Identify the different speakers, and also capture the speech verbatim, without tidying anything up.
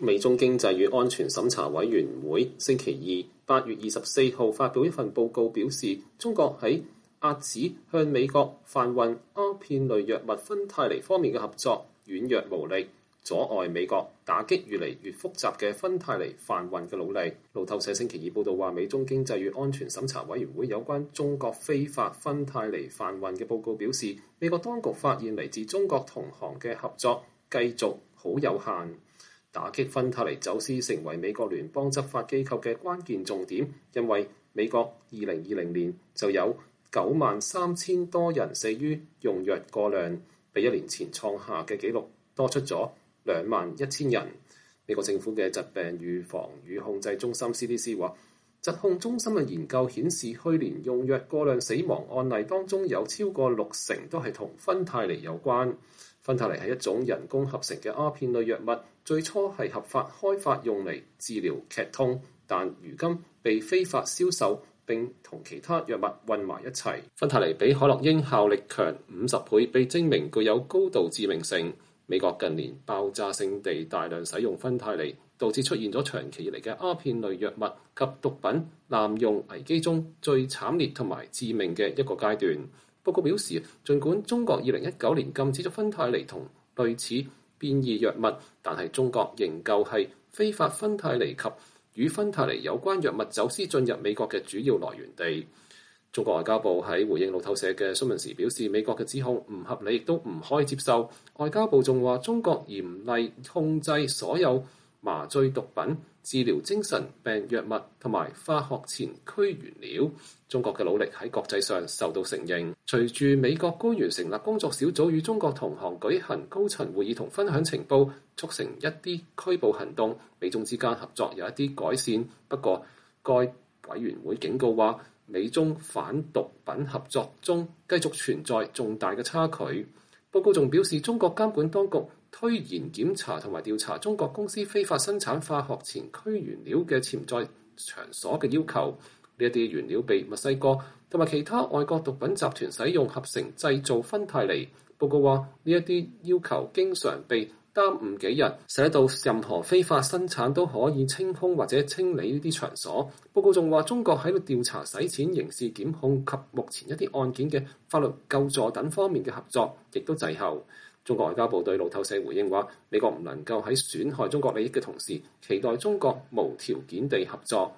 Speaker 1: 美中經濟與安全審查委員會星期二八月二十四號發表一份報告，表示中國喺遏止向美國販運鴉片類藥物芬太尼方面嘅合作軟弱無力，阻礙美國打擊越嚟越複雜嘅芬太尼販運嘅努力。路透社星期二報導話，美中經濟與安全審查委員會有關中國非法芬太尼販運嘅報告表示，美國當局發現嚟自中國同行嘅合作繼續好有限。打擊芬太尼走私成為美國聯邦執法機構嘅關鍵重點，因為美國二零二零年就有九萬三千多人死於用藥過量，比一年前創下嘅紀錄多出咗兩萬一千人。美國政府嘅疾病預防與控制中心 C D C 話，疾控中心嘅研究顯示，去年用藥過量死亡案例當中有超過六成都係同芬太尼有關。芬太尼係一種人工合成嘅鴉片類藥物，最初係合法開發用嚟治療劇痛，但如今被非法銷售並同其他藥物混埋一齊。芬太尼比海洛因效力強五十倍，被證明具有高度致命性。美國近年爆炸性地大量使用芬太尼，導致出現咗長期以嚟嘅鴉片類藥物及毒品濫用危機中最慘烈同埋致命嘅一個階段。報告表示，儘管中國二零一九年禁止咗芬太尼同類似變異藥物，但係中國仍舊係非法芬太尼及與芬太尼有關藥物走私進入美國嘅主要來源地。中國外交部喺回應路透社嘅詢問時表示，美國嘅指控唔合理，亦都唔可以接受。外交部仲話，中國嚴厲控制所有麻醉毒品、治療精神病藥物同埋化學前驅原料。中國嘅努力喺國際上受到承認。隨住美國官員成立工作小組與中國同行舉行高層會議同分享情報，促成一啲拘捕行動，美中之間合作有一啲改善。不過，該委員會警告話，美中反毒品合作中繼續存在重大嘅差距。報告仲表示，中國監管當局推延檢查同埋調查中國公司非法生產化學前驅原料嘅潛在場所嘅要求。呢一啲原料被墨西哥同埋其他外國毒品集團使用合成製造芬太尼。報告話，呢一啲要求經常被耽誤幾日，使到任何非法生產都可以清空或者清理呢啲場所。報告仲話，中國喺度調查洗錢、刑事檢控及目前一啲案件嘅法律救助等方面嘅合作，亦都滯後。中國外交部對路透社回應話，美國唔能夠喺損害中國利益嘅同時，期待中國無條件地合作。